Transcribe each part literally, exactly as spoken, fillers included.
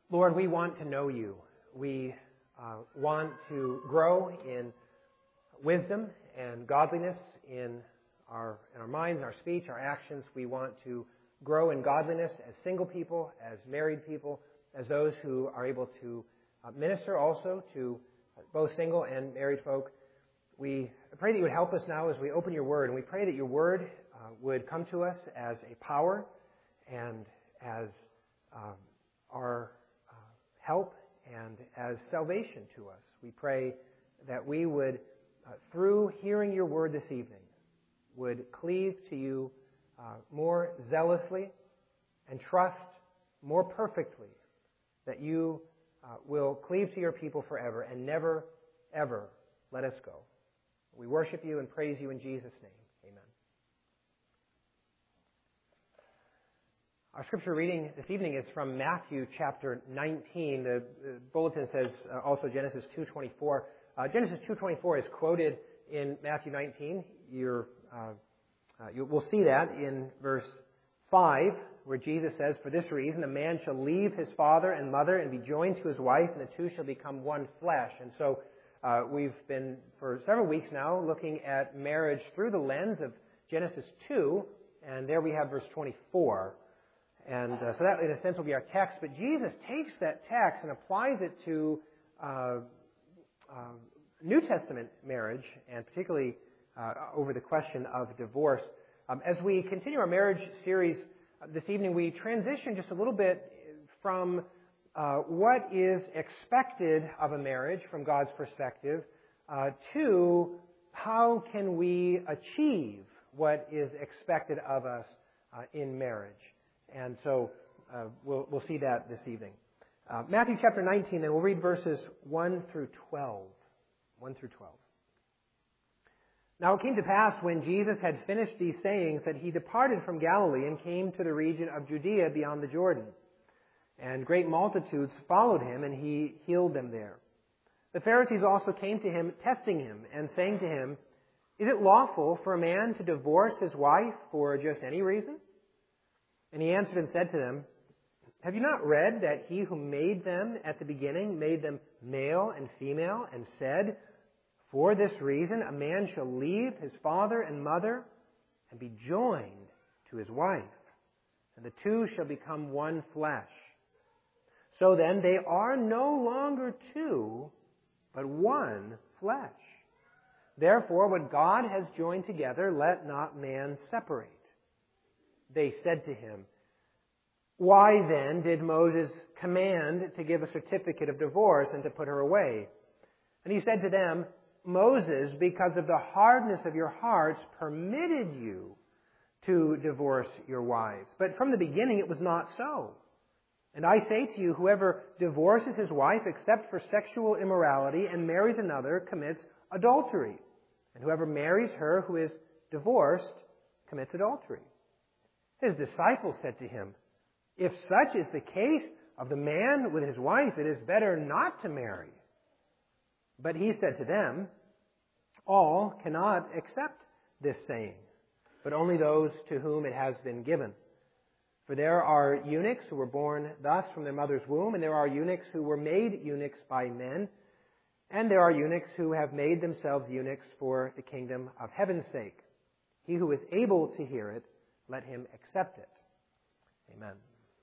Lord, we want to know you. We uh, want to grow in wisdom and godliness in our, in our minds, our speech, our actions. We want to grow in godliness as single people, as married people, as those who are able to uh, minister also to both single and married folk. We pray that you would help us now as we open your word, and we pray that your word uh, would come to us as a power and as um, our uh, help and as salvation to us. We pray that we would, uh, through hearing your word this evening, would cleave to you uh, more zealously and trust more perfectly that you uh, will cleave to your people forever and never, ever let us go. We worship you and praise you in Jesus' name. Amen. Our scripture reading this evening is from Matthew chapter nineteen. The, the bulletin says uh, also Genesis two twenty-four. Uh, Genesis two twenty-four is quoted in Matthew nineteen. You're, uh, uh, you will see that in verse five, where Jesus says, "For this reason a man shall leave his father and mother and be joined to his wife, and the two shall become one flesh." And so uh, we've been, for several weeks now, looking at marriage through the lens of Genesis two, and there we have verse twenty-four. And uh, so that, in a sense, will be our text. But Jesus takes that text and applies it to uh, uh, New Testament marriage, and particularly uh, over the question of divorce. Um, as we continue our marriage series uh, this evening, we transition just a little bit from uh, what is expected of a marriage from God's perspective uh, to how can we achieve what is expected of us uh, in marriage. And so uh, we'll, we'll see that this evening. Uh, Matthew chapter nineteen, and we'll read verses one through twelve. one through twelve. "Now it came to pass, when Jesus had finished these sayings, that he departed from Galilee and came to the region of Judea beyond the Jordan. And great multitudes followed him, and he healed them there. The Pharisees also came to him, testing him, and saying to him, 'Is it lawful for a man to divorce his wife for just any reason?' And he answered and said to them, 'Have you not read that he who made them at the beginning made them male and female, and said, For this reason a man shall leave his father and mother and be joined to his wife, and the two shall become one flesh. So then they are no longer two, but one flesh. Therefore what God has joined together, let not man separate.' They said to him, 'Why then did Moses command to give a certificate of divorce and to put her away?' And he said to them, 'Moses, because of the hardness of your hearts, permitted you to divorce your wives. But from the beginning it was not so. And I say to you, whoever divorces his wife except for sexual immorality and marries another commits adultery. And whoever marries her who is divorced commits adultery.' His disciples said to him, 'If such is the case of the man with his wife, it is better not to marry.' But he said to them, 'All cannot accept this saying, but only those to whom it has been given. For there are eunuchs who were born thus from their mother's womb, and there are eunuchs who were made eunuchs by men, and there are eunuchs who have made themselves eunuchs for the kingdom of heaven's sake. He who is able to hear it, let him accept it.'" Amen.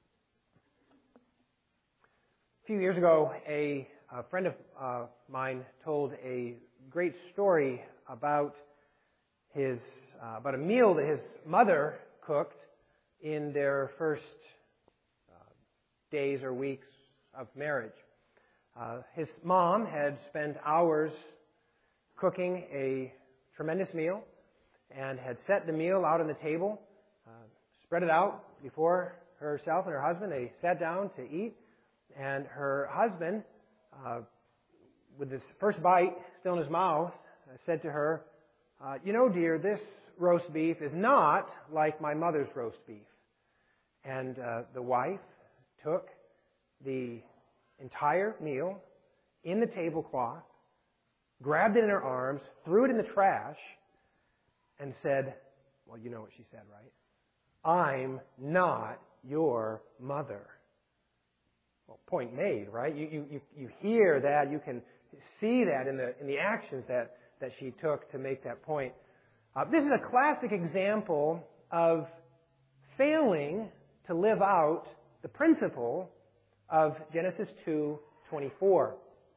A few years ago, a, a friend of uh, mine told a great story about his uh, about a meal that his mother cooked in their first uh, days or weeks of marriage. Uh, his mom had spent hours cooking a tremendous meal and had set the meal out on the table, uh, spread it out before herself and her husband. They sat down to eat, and her husband, uh, with his first bite still in his mouth, uh, said to her, uh, "You know, dear, this roast beef is not like my mother's roast beef." And uh, the wife took the entire meal in the tablecloth, grabbed it in her arms, threw it in the trash, and said, well, you know what she said, right? "I'm not your mother." Well, point made, right? You, you, you, you hear that, you can see that in the, in the actions that, that she took to make that point. Uh, this is a classic example of failing to live out the principle of Genesis two twenty-four.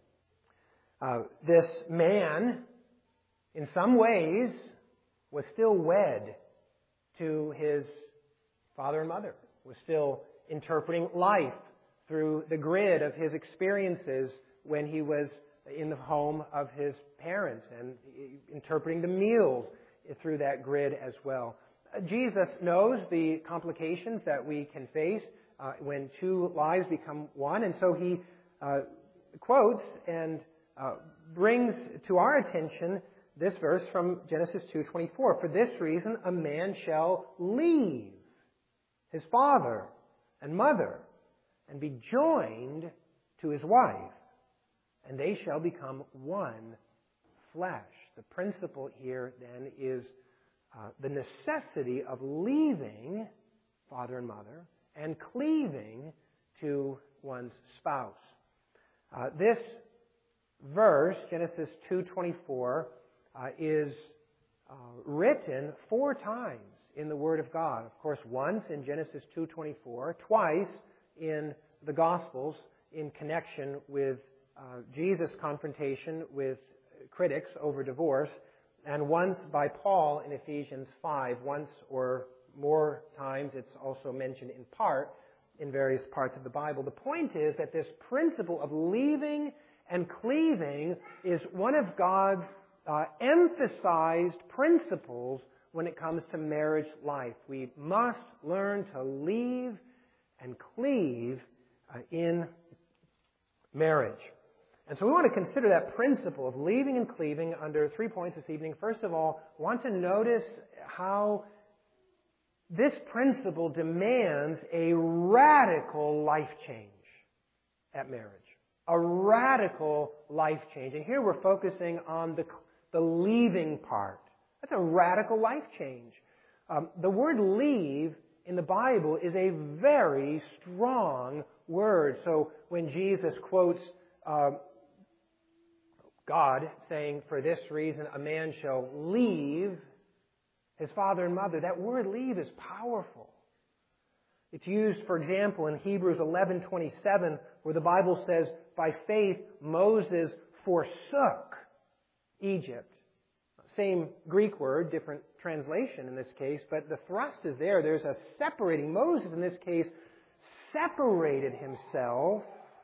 Uh, this man, in some ways, was still wed to his father and mother, was still interpreting life through the grid of his experiences when he was in the home of his parents, and interpreting the meals through that grid as well. Uh, Jesus knows the complications that we can face uh, when two lives become one, and so he uh, quotes and uh, brings to our attention this verse from Genesis two twenty-four. For this reason, a man shall leave his father and mother and be joined to his wife, and they shall become one flesh. The principle here then is uh, the necessity of leaving father and mother and cleaving to one's spouse. Uh, this verse, Genesis two twenty-four, uh, is uh, written four times in the Word of God. Of course, once in Genesis two twenty-four, twice in the Gospels in connection with uh, Jesus' confrontation with critics over divorce, and once by Paul in Ephesians five. Once or more times it's also mentioned in part in various parts of the Bible. The point is that this principle of leaving and cleaving is one of God's uh, emphasized principles when it comes to marriage life. We must learn to leave and cleave uh, in marriage. And so we want to consider that principle of leaving and cleaving under three points this evening. First of all, we want to notice how this principle demands a radical life change at marriage. A radical life change. And here we're focusing on the, the leaving part. That's a radical life change. Um, the word leave in the Bible is a very strong word. So when Jesus quotes uh, God saying, for this reason a man shall leave his father and mother, that word leave is powerful. It's used, for example, in Hebrews eleven twenty-seven, where the Bible says, by faith Moses forsook Egypt. Same Greek word, different translation in this case, but the thrust is there. There's a separating. Moses, in this case, separated himself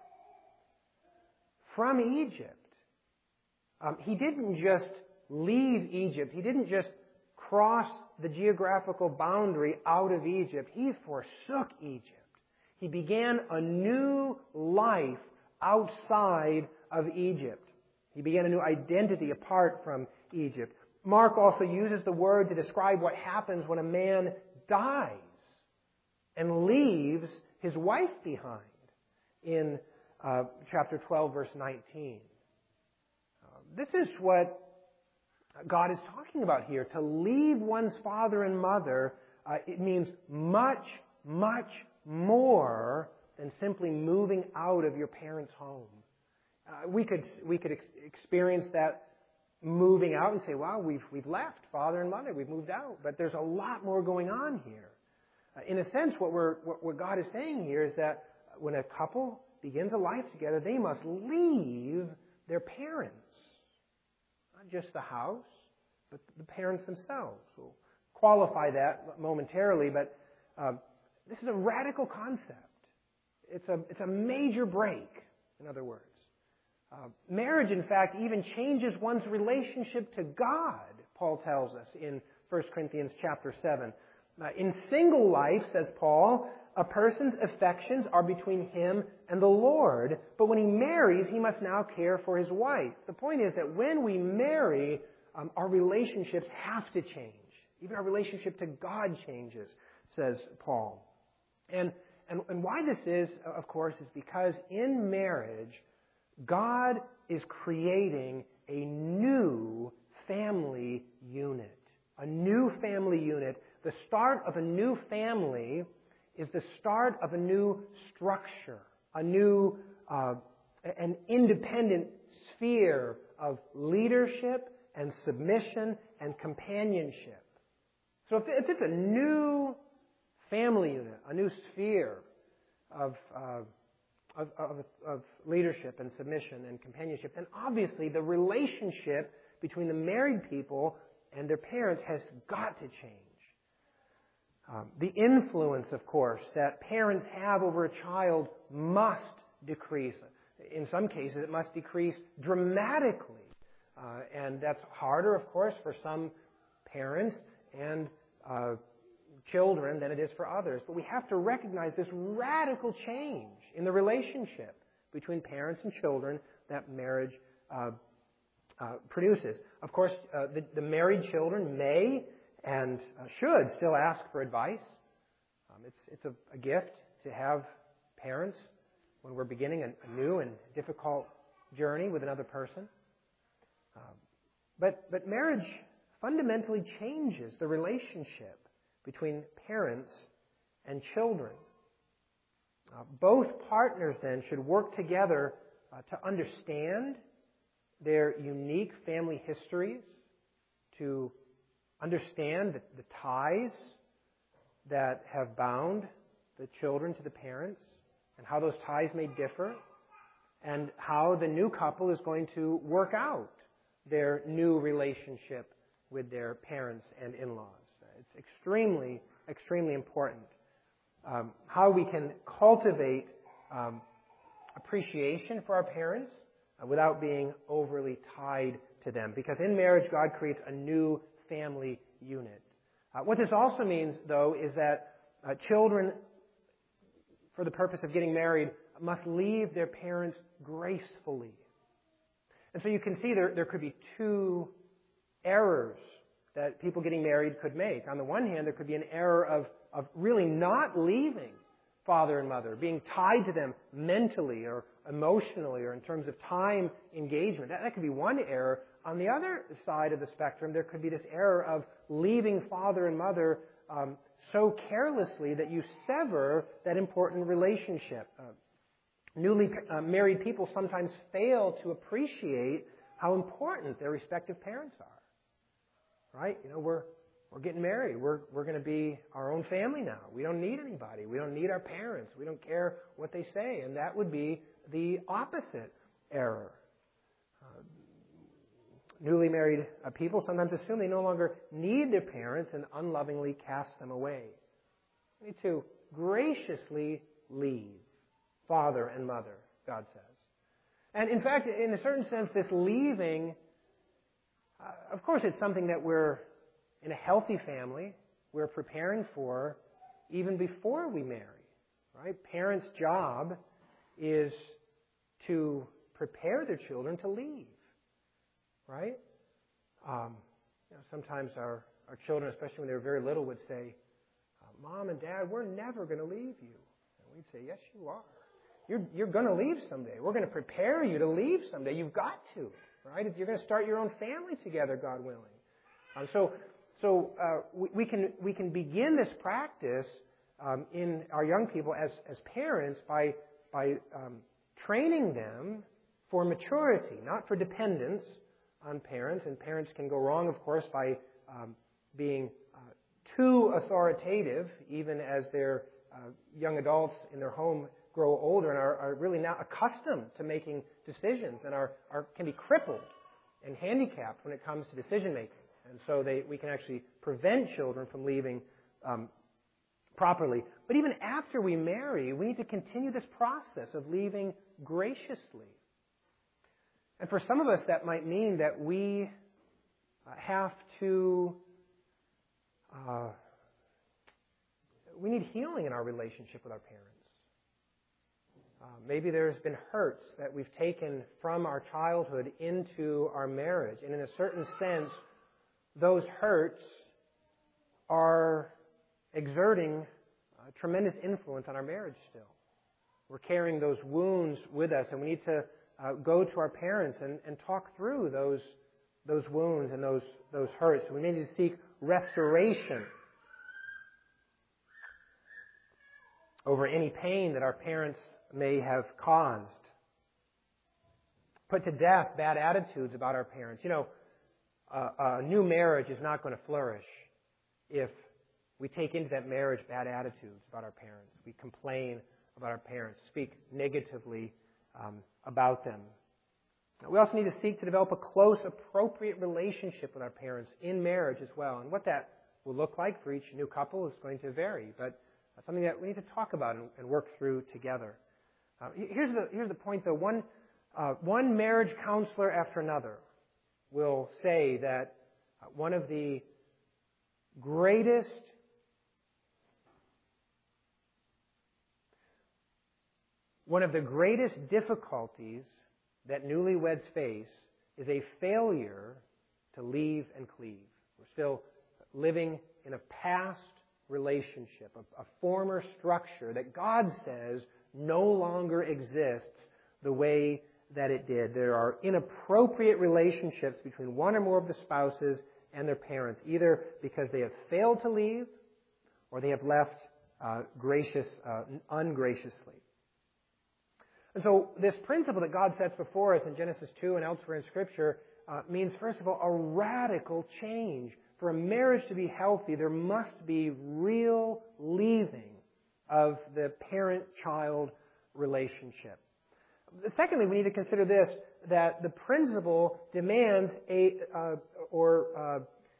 from Egypt. Um, he didn't just leave Egypt. He didn't just cross the geographical boundary out of Egypt. He forsook Egypt. He began a new life outside of Egypt. He began a new identity apart from Egypt. Mark also uses the word to describe what happens when a man dies and leaves his wife behind in uh, chapter twelve, verse nineteen. Uh, this is what God is talking about here. To leave one's father and mother, uh, it means much, much more than simply moving out of your parents' home. Uh, we could we could ex- experience that moving out and say, "Wow, we've we've left father and mother, we've moved out." But there's a lot more going on here. Uh, in a sense, what we're what, what God is saying here is that when a couple begins a life together, they must leave their parents. Not just the house, but the parents themselves. We'll qualify that momentarily, but um, this is a radical concept. It's a, it's a major break, in other words. Uh, marriage, in fact, even changes one's relationship to God, Paul tells us in First Corinthians chapter seven. Uh, in single life, says Paul, a person's affections are between him and the Lord, but when he marries, he must now care for his wife. The point is that when we marry, um, our relationships have to change. Even our relationship to God changes, says Paul. And, and, and why this is, of course, is because in marriage, God is creating a new family unit. A new family unit. The start of a new family is the start of a new structure, a new, uh, an independent sphere of leadership and submission and companionship. So if it's a new family unit, a new sphere of, uh, of, of, of leadership and submission and companionship, then obviously the relationship between the married people and their parents has got to change. Um, the influence, of course, that parents have over a child must decrease. In some cases, it must decrease dramatically. Uh, and that's harder, of course, for some parents and uh, children than it is for others. But we have to recognize this radical change in the relationship between parents and children that marriage uh, uh, produces. Of course, uh, the, the married children may and uh, should still ask for advice. Um, it's it's a, a gift to have parents when we're beginning a, a new and difficult journey with another person. Um, but but marriage fundamentally changes the relationship between parents and children. Uh, both partners then should work together uh, to understand their unique family histories, to understand the, the ties that have bound the children to the parents and how those ties may differ, and how the new couple is going to work out their new relationship with their parents and in-laws. It's extremely, extremely important. Um, how we can cultivate um, appreciation for our parents uh, without being overly tied to them. Because in marriage, God creates a new family unit. Uh, what this also means, though, is that uh, children, for the purpose of getting married, must leave their parents gracefully. And so you can see there, there could be two errors that people getting married could make. On the one hand, there could be an error of, of really not leaving father and mother, being tied to them mentally or emotionally or in terms of time engagement. That, that could be one error. On the other side of the spectrum, there could be this error of leaving father and mother um, so carelessly that you sever that important relationship. Uh, newly uh, married people sometimes fail to appreciate how important their respective parents are. Right? You know, we're we're getting married. We're we're going to be our own family now. We don't need anybody. We don't need our parents. We don't care what they say. And that would be the opposite error. Uh, newly married uh, people sometimes assume they no longer need their parents and unlovingly cast them away. We need to graciously leave father and mother, God says. And in fact, in a certain sense, this leaving, Uh, of course, it's something that we're, in a healthy family, we're preparing for even before we marry, right? Parents' job is to prepare their children to leave, right? Um, you know, sometimes our, our children, especially when they were very little, would say, Mom and Dad, we're never going to leave you. And we'd say, yes, you are. You're, you're going to leave someday. We're going to prepare you to leave someday. You've got to. Right? You're going to start your own family together, God willing. Um, so, so uh, we, we can we can begin this practice um, in our young people as as parents by by um, training them for maturity, not for dependence on parents. And parents can go wrong, of course, by um, being uh, too authoritative, even as their uh, young adults in their home grow older and are, are really now accustomed to making decisions and are, are can be crippled and handicapped when it comes to decision making. And so they, we can actually prevent children from leaving um, properly. But even after we marry, we need to continue this process of leaving graciously. And for some of us, that might mean that we uh, have to, uh, we need healing in our relationship with our parents. Uh, maybe there's been hurts that we've taken from our childhood into our marriage. And in a certain sense, those hurts are exerting a tremendous influence on our marriage still. We're carrying those wounds with us, and we need to uh, go to our parents and, and talk through those, those wounds and those, those hurts. We need to seek restoration over any pain that our parents may have caused. Put to death bad attitudes about our parents. You know, a, a new marriage is not going to flourish if we take into that marriage bad attitudes about our parents. We complain about our parents, speak negatively um, about them. We also need to seek to develop a close, appropriate relationship with our parents in marriage as well. And what that will look like for each new couple is going to vary, but that's something that we need to talk about and, and work through together. Uh, here's the here's the point, though. One uh, one marriage counselor after another will say that uh, one of the greatest one of the greatest difficulties that newlyweds face is a failure to leave and cleave. We're still living in a past relationship, a, a former structure that God says no longer exists the way that it did. There are inappropriate relationships between one or more of the spouses and their parents, either because they have failed to leave or they have left uh, gracious, uh, ungraciously. And so this principle that God sets before us in Genesis two and elsewhere in Scripture uh, means, first of all, a radical change. For a marriage to be healthy, there must be real leaving of the parent-child relationship. Secondly, we need to consider this, that the principle demands a, uh, or uh,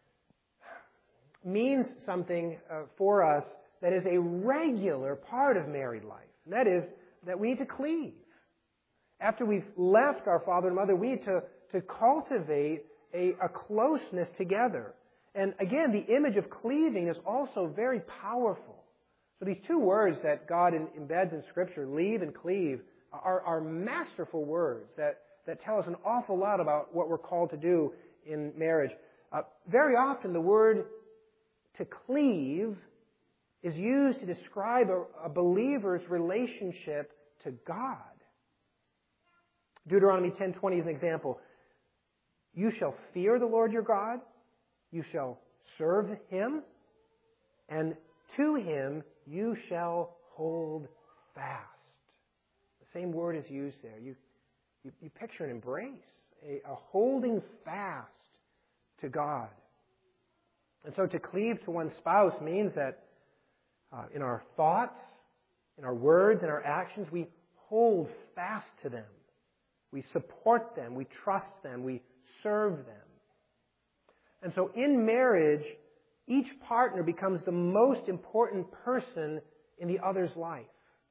means something uh, for us that is a regular part of married life. And that is that we need to cleave. After we've left our father and mother, we need to, to cultivate a, a closeness together. And again, the image of cleaving is also very powerful. So these two words that God embeds in Scripture, leave and cleave, are, are masterful words that, that tell us an awful lot about what we're called to do in marriage. Uh, very often the word to cleave is used to describe a, a believer's relationship to God. Deuteronomy ten twenty is an example. You shall fear the Lord your God, you shall serve Him, and to Him you shall hold fast. The same word is used there. You, you, you picture an embrace, a, a holding fast to God. And so to cleave to one's spouse means that uh, in our thoughts, in our words, in our actions, we hold fast to them. We support them, we trust them, we serve them. And so in marriage, each partner becomes the most important person in the other's life.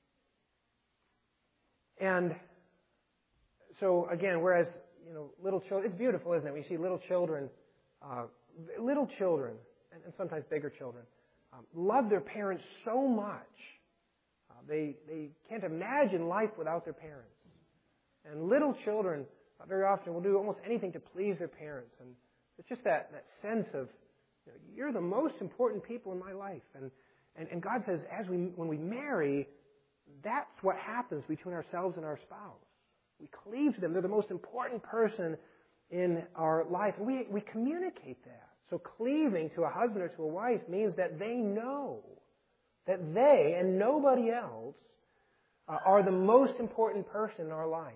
And so again, whereas, you know, little children, it's beautiful, isn't it? We see little children, uh, little children, and, and sometimes bigger children, um, love their parents so much. Uh, they, they can't imagine life without their parents. And little children uh, very often will do almost anything to please their parents. And it's just that, that sense of, you know, you're the most important people in my life. And, and, and God says, as we when we marry, that's what happens between ourselves and our spouse. We cleave to them. They're the most important person in our life. And we, we communicate that. So cleaving to a husband or to a wife means that they know that they and nobody else uh, are the most important person in our life.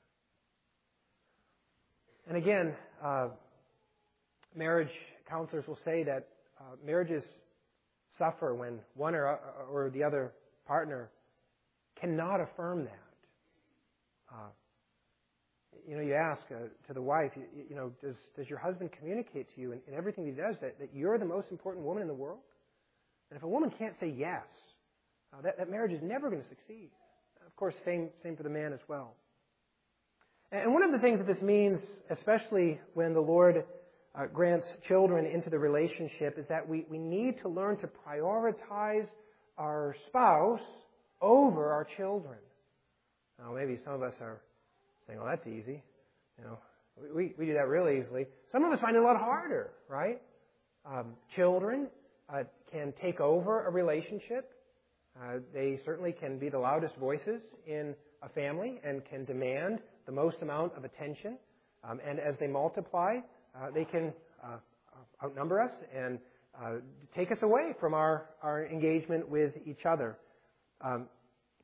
And again, uh, marriage counselors will say that uh, marriages suffer when one or, or the other partner cannot affirm that. Uh, you know, you ask uh, to the wife, you, you know, does does your husband communicate to you in, in everything he does that, that you're the most important woman in the world? And if a woman can't say yes, uh, that, that marriage is never going to succeed. Of course, same same for the man as well. And one of the things that this means, especially when the Lord uh, grants children into the relationship, is that we, we need to learn to prioritize our spouse over our children. Now, maybe some of us are saying, well, that's easy. You know, we, we do that really easily. Some of us find it a lot harder, right? Um, children uh, can take over a relationship. Uh, they certainly can be the loudest voices in a family and can demand the most amount of attention. Um, and as they multiply, uh, they can uh, outnumber us and uh, take us away from our, our engagement with each other. Um,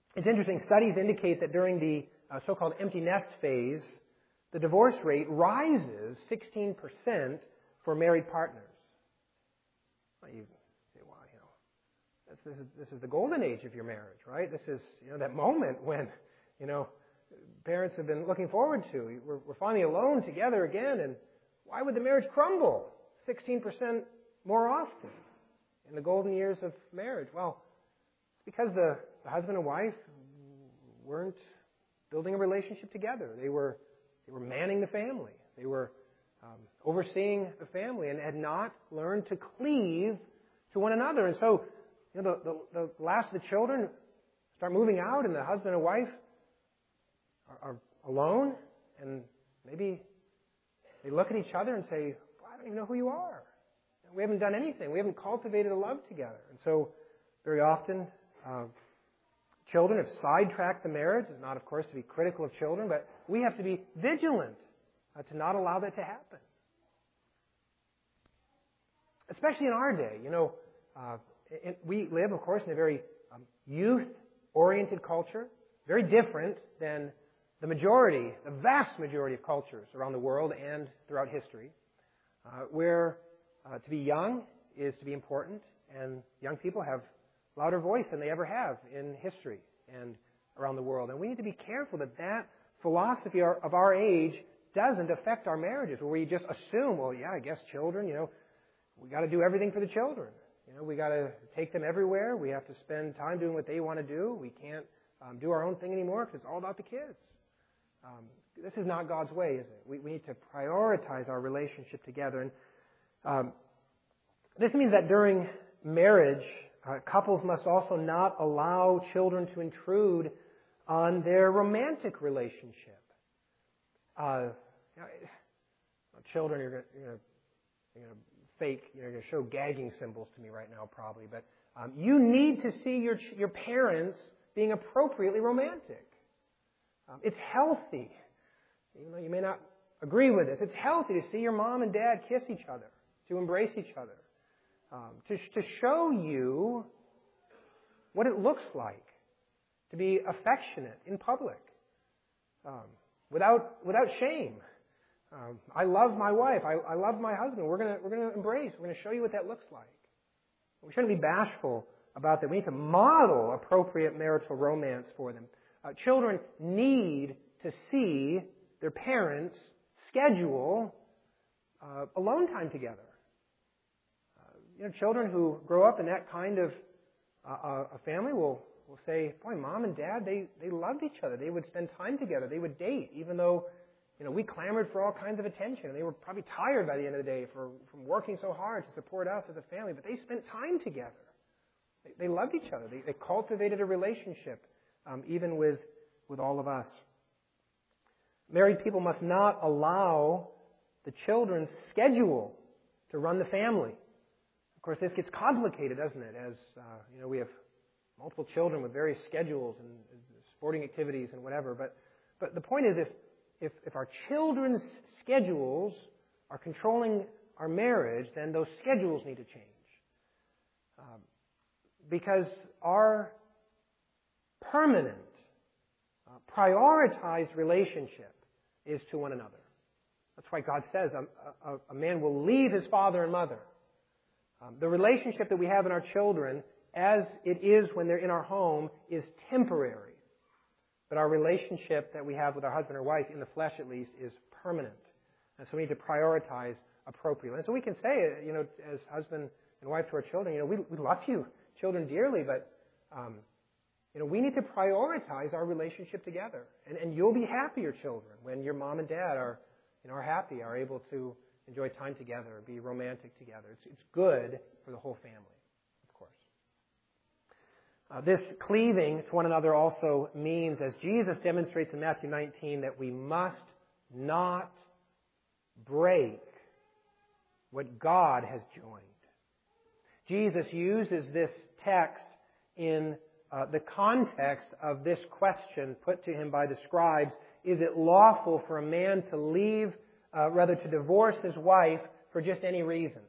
It's interesting, studies indicate that during the uh, so-called empty nest phase, the divorce rate rises sixteen percent for married partners. Well, you say, well, you know, this, this, is, this is the golden age of your marriage, right? This is, you know, that moment when, you know, parents have been looking forward to. We're, we're finally alone together again, and why would the marriage crumble sixteen percent more often in the golden years of marriage? Well, it's because the, the husband and wife weren't building a relationship together. They were they were manning the family. They were um, overseeing the family and had not learned to cleave to one another. And so, you know, the, the, the last of the children start moving out, and the husband and wife are, are alone, and maybe they look at each other and say, well, I don't even know who you are. We haven't done anything. We haven't cultivated a love together. And so, very often, uh, children have sidetracked the marriage. It's not, of course, to be critical of children, but we have to be vigilant uh, to not allow that to happen. Especially in our day. You know, uh, in, we live, of course, in a very um, youth-oriented culture, very different than the majority, the vast majority of cultures around the world and throughout history, uh, where uh, to be young is to be important, and young people have louder voice than they ever have in history and around the world. And we need to be careful that that philosophy of our age doesn't affect our marriages, where we just assume, well, yeah, I guess children, you know, we got to do everything for the children. You know, we got to take them everywhere. We have to spend time doing what they want to do. We can't um, do our own thing anymore because it's all about the kids. Um, this is not God's way, is it? We, we need to prioritize our relationship together. And um, this means that during marriage, Uh, couples must also not allow children to intrude on their romantic relationship. Uh, you know, children, you're going you're to fake, you're going to show gagging symbols to me right now, probably. But um, you need to see your your parents being appropriately romantic. Um, it's healthy, even though you may not agree with this. It's healthy to see your mom and dad kiss each other, to embrace each other. Um, to, to show you what it looks like to be affectionate in public, um, without without shame. Um, I love my wife. I, I love my husband. We're gonna we're gonna embrace. We're gonna show you what that looks like. We shouldn't be bashful about that. We need to model appropriate marital romance for them. Uh, children need to see their parents schedule uh, alone time together. You know, children who grow up in that kind of uh, a family will, will say, boy, mom and dad, they, they loved each other. They would spend time together. They would date, even though, you know, we clamored for all kinds of attention. And they were probably tired by the end of the day for, from working so hard to support us as a family. But they spent time together. They, they loved each other. They, they cultivated a relationship, um, even with, with all of us. Married people must not allow the children's schedule to run the family. Of course, this gets complicated, doesn't it? As uh, you know, we have multiple children with various schedules and sporting activities and whatever. But but the point is, if if, if our children's schedules are controlling our marriage, then those schedules need to change, um, because our permanent, uh, prioritized relationship is to one another. That's why God says a, a, a man will leave his father and mother. Um, the relationship that we have in our children, as it is when they're in our home, is temporary. But our relationship that we have with our husband or wife, in the flesh at least, is permanent. And so we need to prioritize appropriately. And so we can say, you know, as husband and wife to our children, you know, we, we love you, children, dearly, but, um, you know, we need to prioritize our relationship together. And, and you'll be happier, children, when your mom and dad are, you know, are happy, are able to enjoy time together, be romantic together. It's, it's good for the whole family, of course. Uh, this cleaving to one another also means, as Jesus demonstrates in Matthew nineteen, that we must not break what God has joined. Jesus uses this text in uh, the context of this question put to him by the scribes: is it lawful for a man to leave Uh, rather to divorce his wife for just any reason?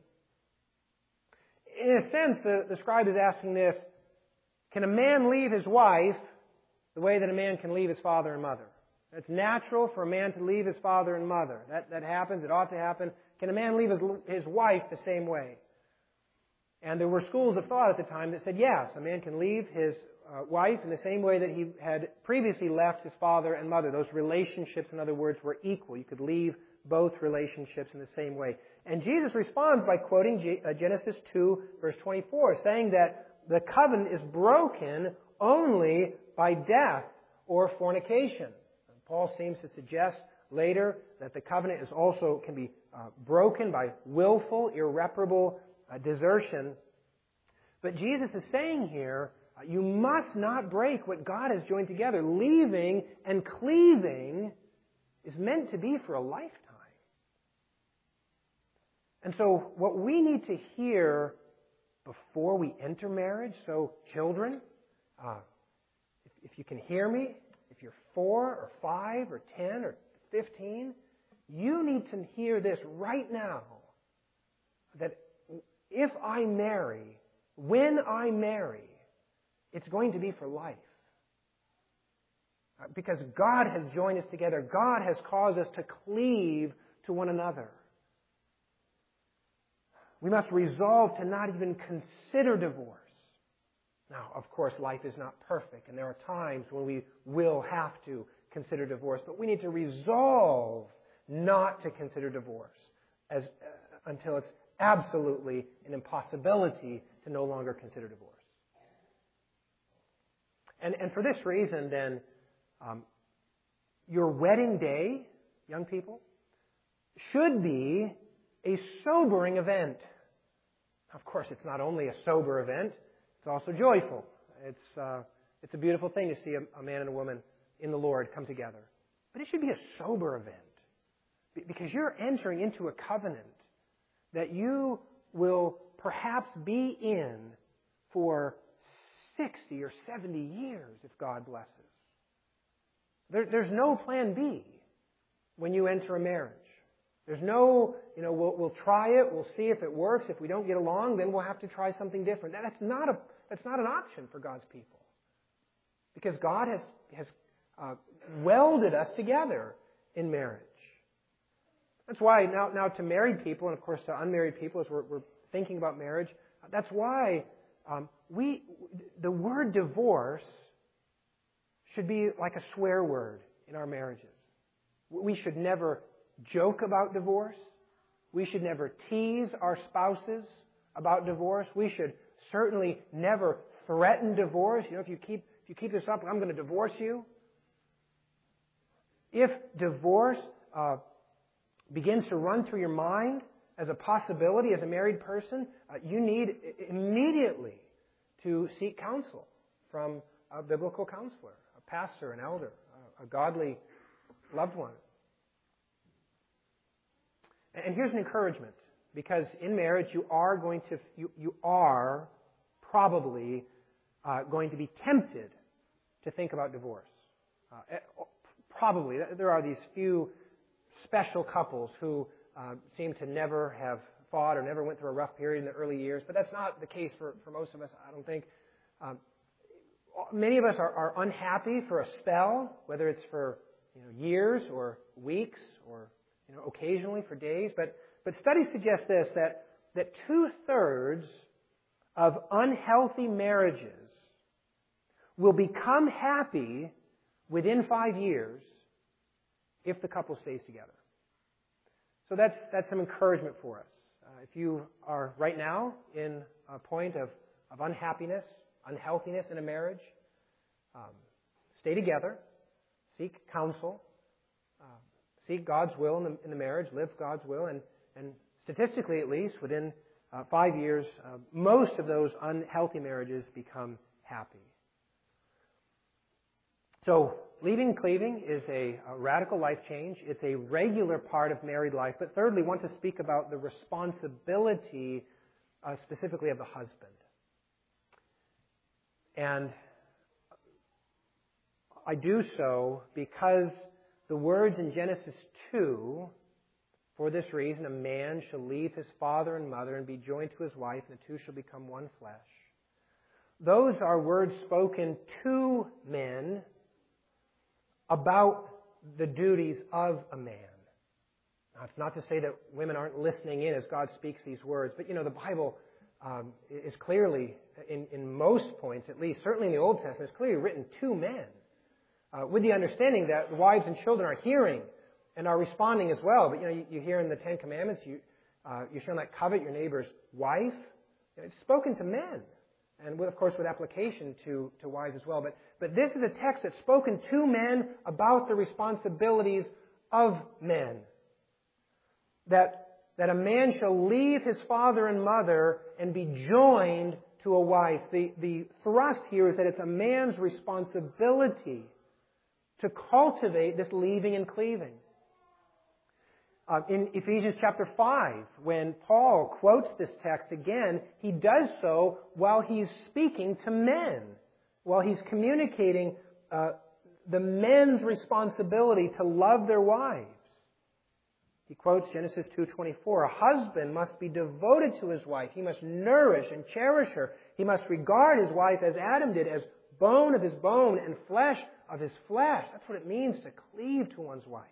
In a sense, the, the scribe is asking this: can a man leave his wife the way that a man can leave his father and mother. It's natural for a man to leave his father and mother. That, that happens. It ought to happen. Can a man leave his, his wife the same way? And there were schools of thought at the time that said, yes, a man can leave his uh, wife in the same way that he had previously left his father and mother. Those relationships, in other words, were equal. You could leave both relationships in the same way. And Jesus responds by quoting G- uh, Genesis two, verse twenty-four, saying that the covenant is broken only by death or fornication. And Paul seems to suggest later that the covenant is also can be uh, broken by willful, irreparable uh, desertion. But Jesus is saying here, uh, you must not break what God has joined together. Leaving and cleaving is meant to be for a lifetime. And so what we need to hear before we enter marriage, so children, uh, if, if you can hear me, if you're four or five or ten or fifteen, you need to hear this right now, that if I marry, when I marry, it's going to be for life. Because God has joined us together. God has caused us to cleave to one another. We must resolve to not even consider divorce. Now, of course, life is not perfect, and there are times when we will have to consider divorce, but we need to resolve not to consider divorce as, uh, until it's absolutely an impossibility to no longer consider divorce. And, and for this reason, then, um, your wedding day, young people, should be a sobering event. Of course, it's not only a sober event, it's also joyful. It's, uh, it's a beautiful thing to see a, a man and a woman in the Lord come together. But it should be a sober event, because you're entering into a covenant that you will perhaps be in for sixty or seventy years if God blesses. There, there's no plan B when you enter a marriage. There's no, you know, we'll, we'll try it, we'll see if it works. If we don't get along, then we'll have to try something different. That, that's not a, that's not an option for God's people. Because God has, has uh, welded us together in marriage. That's why now, now to married people, and of course to unmarried people as we're, we're thinking about marriage, that's why um, we, the word divorce should be like a swear word in our marriages. We should never joke about divorce. We should never tease our spouses about divorce. We should certainly never threaten divorce. You know, if you keep if you keep this up, I'm going to divorce you. If divorce uh, begins to run through your mind as a possibility as a married person, uh, you need immediately to seek counsel from a biblical counselor, a pastor, an elder, a godly loved one. And here's an encouragement, because in marriage you are going to, you, you are probably uh, going to be tempted to think about divorce. Uh, probably. There are these few special couples who uh, seem to never have fought or never went through a rough period in the early years, but that's not the case for, for most of us, I don't think. Um, many of us are, are unhappy for a spell, whether it's for you know, years or weeks or You know, occasionally for days, but, but studies suggest this, that, that two-thirds of unhealthy marriages will become happy within five years if the couple stays together. So that's, that's some encouragement for us. Uh, if you are right now in a point of, of unhappiness, unhealthiness in a marriage, um, stay together, seek counsel, seek God's will in the, in the marriage, live God's will, and, and statistically at least, within uh, five years, uh, most of those unhealthy marriages become happy. So, leaving cleaving is a, a radical life change. It's a regular part of married life. But thirdly, I want to speak about the responsibility uh, specifically of the husband. And I do so because the words in Genesis two, for this reason, a man shall leave his father and mother and be joined to his wife, and the two shall become one flesh. Those are words spoken to men about the duties of a man. Now, it's not to say that women aren't listening in as God speaks these words, but you know, the Bible um, is clearly, in, in most points at least, certainly in the Old Testament, is clearly written to men, uh, with the understanding that wives and children are hearing and are responding as well. But you know, you, you hear in the Ten Commandments, you uh, you shall not covet your neighbor's wife. You know, it's spoken to men, and with, of course with application to to wives as well. But but this is a text that's spoken to men about the responsibilities of men. That, that a man shall leave his father and mother and be joined to a wife. The, the thrust here is that it's a man's responsibility to cultivate this leaving and cleaving. Uh, in Ephesians chapter five, when Paul quotes this text again, he does so while he's speaking to men, while he's communicating uh, the men's responsibility to love their wives. He quotes Genesis two twenty-four, a husband must be devoted to his wife. He must nourish and cherish her. He must regard his wife as Adam did, as bone of his bone and flesh of his flesh. That's what it means to cleave to one's wife.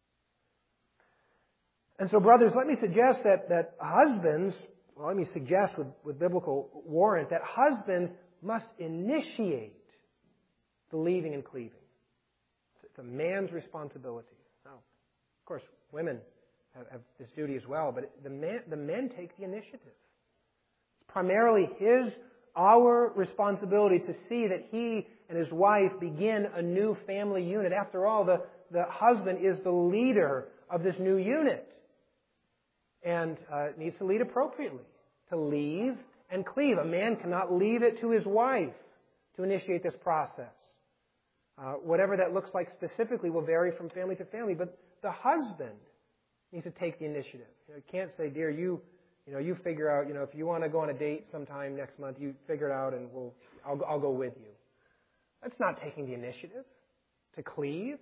And so, brothers, let me suggest that, that husbands, well, let me suggest with, with biblical warrant, that husbands must initiate the leaving and cleaving. It's a man's responsibility. Now, of course, women have, have this duty as well, but the men, the men take the initiative. It's primarily his, our responsibility to see that he and his wife begin a new family unit. After all, the, the husband is the leader of this new unit and uh, needs to lead appropriately, to leave and cleave. A man cannot leave it to his wife to initiate this process. Uh, whatever that looks like specifically will vary from family to family, but the husband needs to take the initiative. You know, he can't say, "Dear, you, you know, you figure out. You know, if you want to go on a date sometime next month, you figure it out, and we'll, I'll, I'll go with you." That's not taking the initiative to cleave.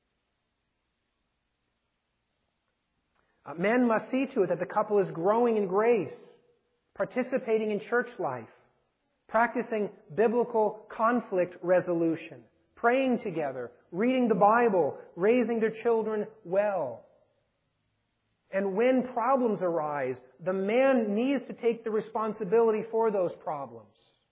Uh, men must see to it that the couple is growing in grace, participating in church life, practicing biblical conflict resolution, praying together, reading the Bible, raising their children well. And when problems arise, the man needs to take the responsibility for those problems.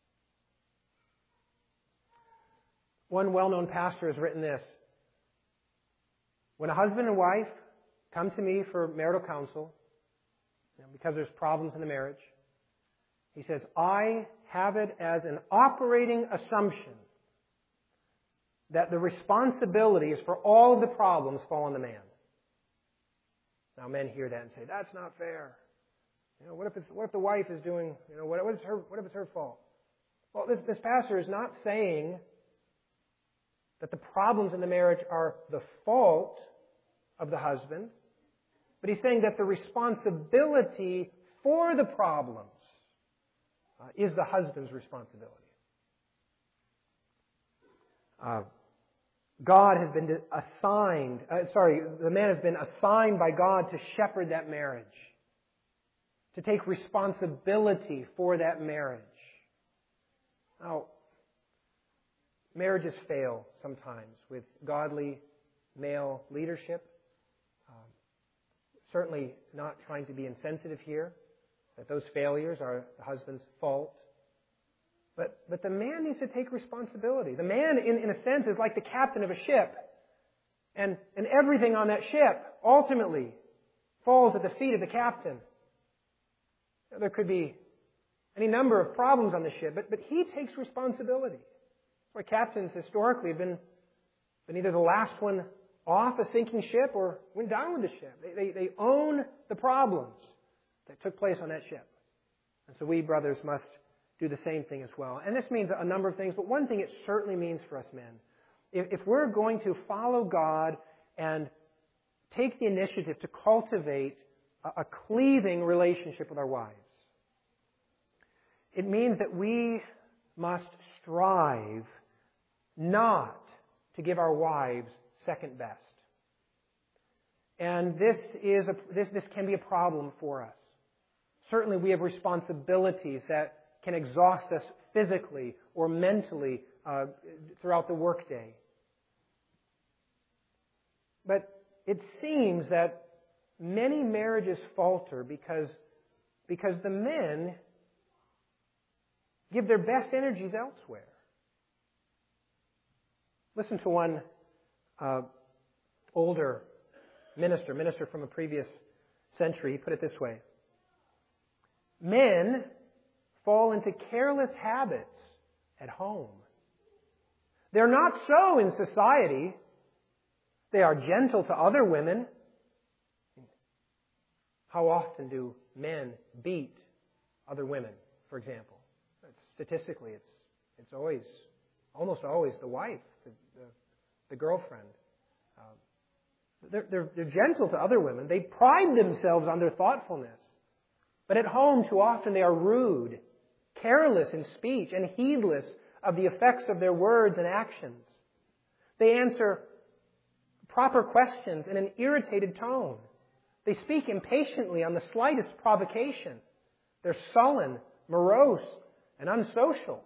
One well-known pastor has written this: when a husband and wife come to me for marital counsel, you know, because there's problems in the marriage, he says, I have it as an operating assumption that the responsibilities for all of the problems fall on the man. Now, men hear that and say, "That's not fair. You know, what if it's what if the wife is doing? You know, what, what is her? What if it's her fault?" Well, this, this pastor is not saying that the problems in the marriage are the fault of the husband, but he's saying that the responsibility for the problems uh, is the husband's responsibility. Uh, God has been assigned, uh, sorry, the man has been assigned by God to shepherd that marriage, to take responsibility for that marriage. Now, marriages fail sometimes with godly male leadership. Um, certainly not trying to be insensitive here, that those failures are the husband's fault. But, but the man needs to take responsibility. The man, in, in a sense, is like the captain of a ship. And, and everything on that ship ultimately falls at the feet of the captain. There could be any number of problems on the ship, but, but he takes responsibility. That's why captains historically have been, been either the last one off a sinking ship or went down with the ship. They, they, they own the problems that took place on that ship. And so we, brothers, must do the same thing as well. And this means a number of things, but one thing it certainly means for us men. If, if we're going to follow God and take the initiative to cultivate a, a cleaving relationship with our wives, it means that we must strive not to give our wives second best. And this is a, this, this can be a problem for us. Certainly we have responsibilities that can exhaust us physically or mentally uh, throughout the workday. But it seems that many marriages falter because, because the men give their best energies elsewhere. Listen to one uh, older minister, minister from a previous century. He put it this way. Men fall into careless habits at home. They're not so in society. They are gentle to other women. How often do men beat other women, for example? Statistically, it's it's always, almost always the wife, the, the, the girlfriend. Uh, they're, they're, they're gentle to other women. They pride themselves on their thoughtfulness. But at home, too often, they are rude, careless in speech, and heedless of the effects of their words and actions. They answer proper questions in an irritated tone. They speak impatiently on the slightest provocation. They're sullen, morose, and unsocial.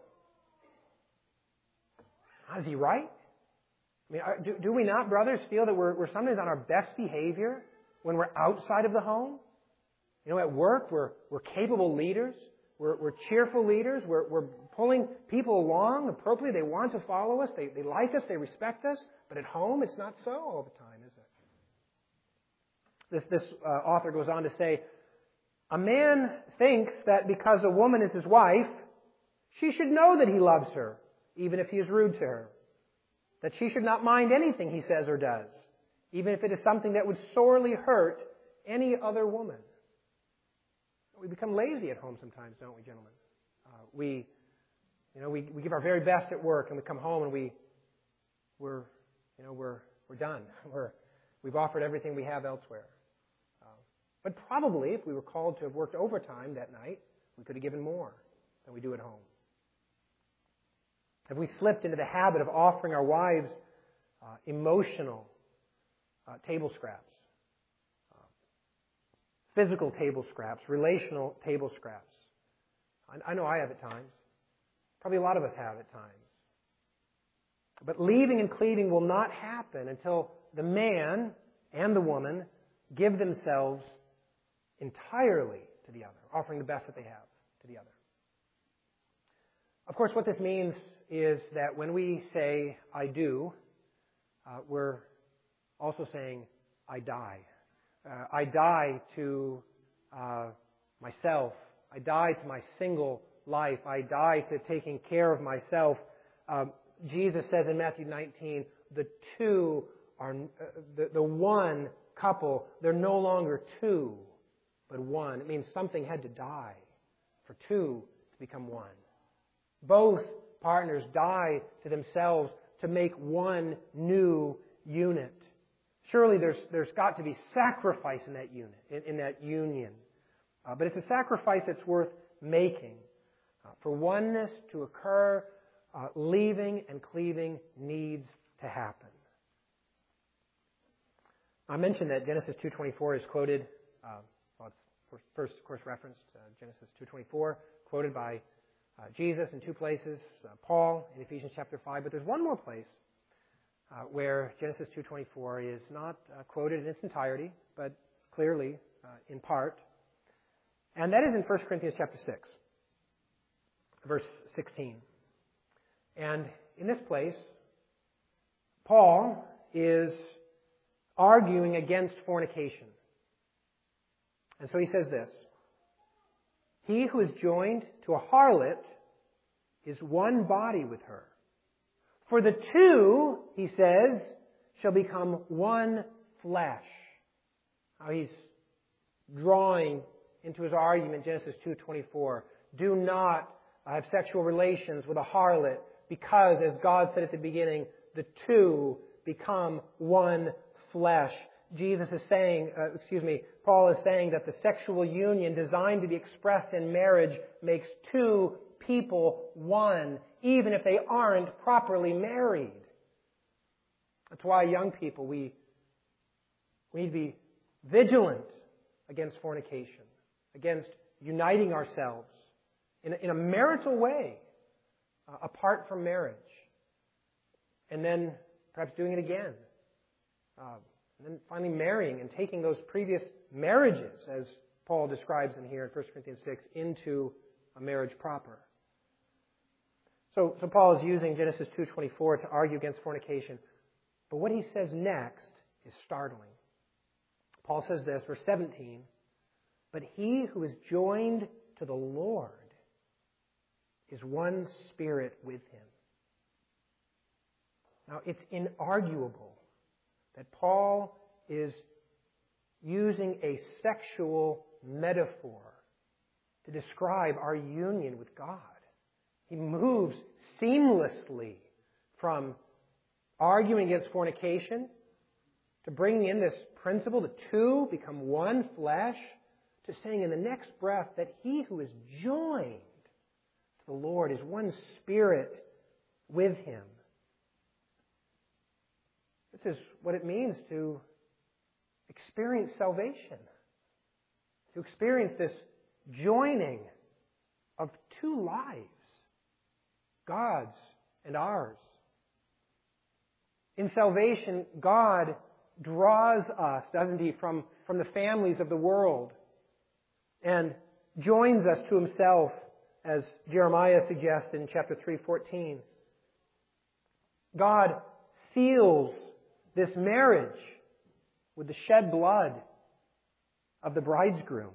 Is he right? I mean, do, do we not, brothers, feel that we're, we're sometimes on our best behavior when we're outside of the home? You know, at work, we're, we're capable leaders. We're, we're cheerful leaders. We're, we're pulling people along appropriately. They want to follow us. They, they like us. They respect us. But at home, it's not so all the time, is it? This, this uh, author goes on to say, a man thinks that because a woman is his wife, she should know that he loves her, even if he is rude to her. That she should not mind anything he says or does, even if it is something that would sorely hurt any other woman. We become lazy at home sometimes, don't we, gentlemen? Uh, we, you know, we, we give our very best at work, and we come home and we, we're, you know, we're we're done. We're we've offered everything we have elsewhere. Uh, but probably, if we were called to have worked overtime that night, we could have given more than we do at home. Have we slipped into the habit of offering our wives uh, emotional uh, table scraps? Physical table scraps, relational table scraps. I know I have at times. Probably a lot of us have at times. But leaving and cleaving will not happen until the man and the woman give themselves entirely to the other, offering the best that they have to the other. Of course, what this means is that when we say, I do, uh, we're also saying, I die. Uh, I die to uh, myself. I die to my single life. I die to taking care of myself. Um, Jesus says in Matthew nineteen, the two are, uh, the, the one couple, they're no longer two, but one. It means something had to die for two to become one. Both partners die to themselves to make one new unit. Surely there's, there's got to be sacrifice in that unit, in, in that union. Uh, but it's a sacrifice that's worth making. Uh, for oneness to occur, uh, leaving and cleaving needs to happen. I mentioned that Genesis two twenty-four is quoted, uh, well, it's first, of course, referenced, uh, Genesis two twenty-four, quoted by uh, Jesus in two places, uh, Paul in Ephesians chapter five, but there's one more place Uh, where Genesis two twenty-four is not uh, quoted in its entirety, but clearly uh, in part. And that is in First Corinthians chapter six, verse sixteen. And in this place, Paul is arguing against fornication. And so he says this, he who is joined to a harlot is one body with her. For the two, he says, shall become one flesh. Now he's drawing into his argument, Genesis two twenty-four. Do not have sexual relations with a harlot because, as God said at the beginning, the two become one flesh. Jesus is saying, uh, excuse me, Paul is saying that the sexual union designed to be expressed in marriage makes two people one, even if they aren't properly married. That's why, young people, we, we need to be vigilant against fornication, against uniting ourselves in a, in a marital way, uh, apart from marriage, and then perhaps doing it again. Uh, And then finally marrying and taking those previous marriages, as Paul describes them here in First Corinthians six, into a marriage proper. So, so Paul is using Genesis two twenty-four to argue against fornication. But what he says next is startling. Paul says this, verse seventeen, "But he who is joined to the Lord is one spirit with him." Now, it's inarguable that Paul is using a sexual metaphor to describe our union with God. He moves seamlessly from arguing against fornication to bringing in this principle, the two become one flesh, to saying in the next breath that he who is joined to the Lord is one spirit with him. This is what it means to experience salvation, to experience this joining of two lives, God's and ours. In salvation, God draws us, doesn't He, from, from the families of the world and joins us to Himself, as Jeremiah suggests in chapter three fourteen. God seals this marriage with the shed blood of the bridegroom.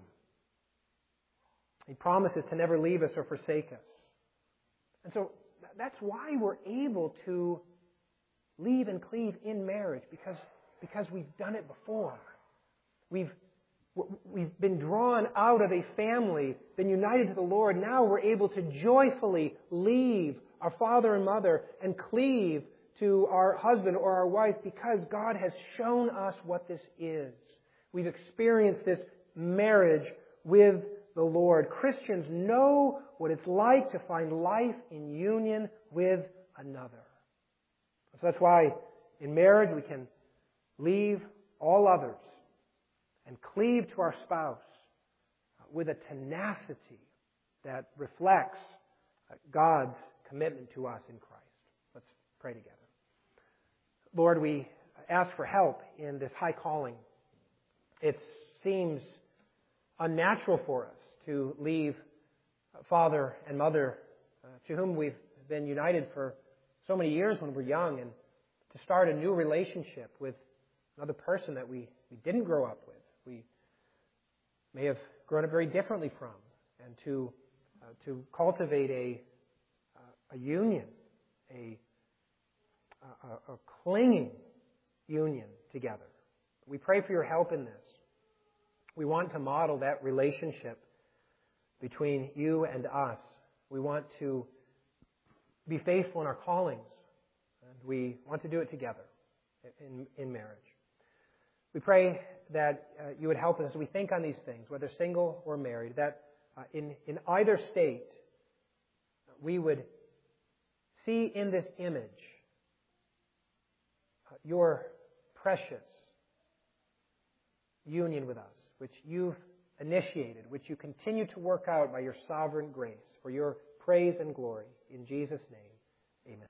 He promises to never leave us or forsake us. And so that's why we're able to leave and cleave in marriage, because, because we've done it before. We've, we've been drawn out of a family, been united to the Lord. Now we're able to joyfully leave our father and mother and cleave to our husband or our wife, because God has shown us what this is. We've experienced this marriage with the Lord. Christians know what it's like to find life in union with another. So that's why in marriage we can leave all others and cleave to our spouse with a tenacity that reflects God's commitment to us in Christ. Let's pray together. Lord, we ask for help in this high calling. It seems unnatural for us to leave father and mother, uh, to whom we've been united for so many years when we're young, and to start a new relationship with another person that we, we didn't grow up with. We may have grown up very differently from, and to uh, to cultivate a uh, a union, a, a a clinging union together. We pray for your help in this. We want to model that relationship between you and us. We want to be faithful in our callings, and we want to do it together in, in marriage. We pray that uh, you would help us as we think on these things, whether single or married, that uh, in, in either state we would see in this image uh, your precious union with us, which you've initiated, which you continue to work out by your sovereign grace, for your praise and glory. In Jesus' name.